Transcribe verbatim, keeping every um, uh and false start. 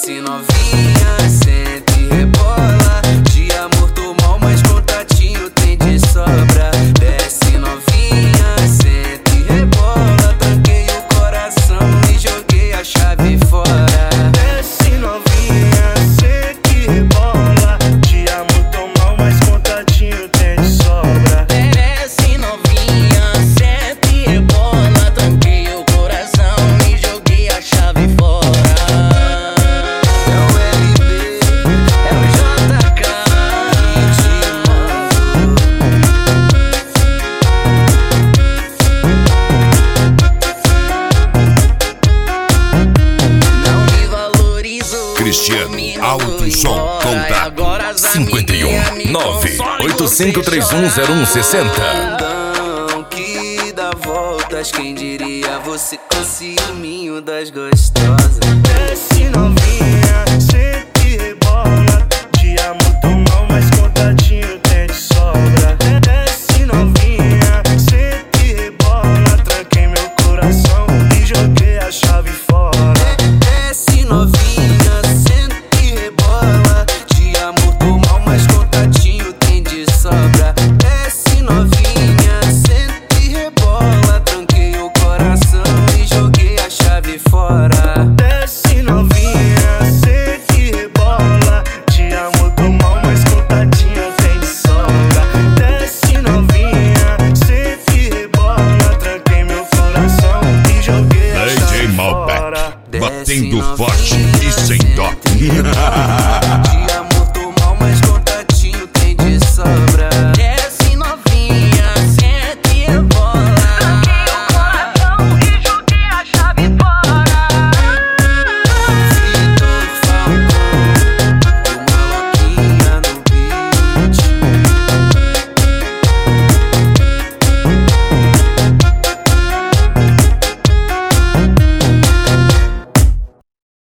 Desce novinha, senta e rebola. De amor tô mal, mas contatinho tem de sobra. Desce novinha, senta e rebola. Tranquei o coração e joguei a chave fora. Desce novinha, senta e rebola. De amor tô mal, mas contatinho tem de sobra. Desce novinha, senta e rebola. Tranquei o coração e joguei a chave fora. É o L B, é o J K, Não me valorizou. Cristiano me Alto mandou Som, embora. contato Agora as cinquenta e amiguinhas um me nove consolam, oito cinco três um você zero um seis zero. Mundão que dá voltas, quem diria você com ciúminho das gostosas. Desce novinha, senta e rebola. De amor tô mal, mas contatinho tem de sobra. Desce novinha, senta e rebola. Tranquei meu coração e joguei a chave fora. Desce novinha, senta e rebola. De amor tô mal, mas contatinho tem de sobra. Desce novinha, senta e rebola. Tranquei o coração e joguei a chave fora. Desce novinha, senta e rebola. De amor tô mal, mas contatinho tem de sobra. Desce novinha, senta e rebola. Tranquei meu coração e joguei a D J chave Malbec, fora. batendo forte e sem dó. De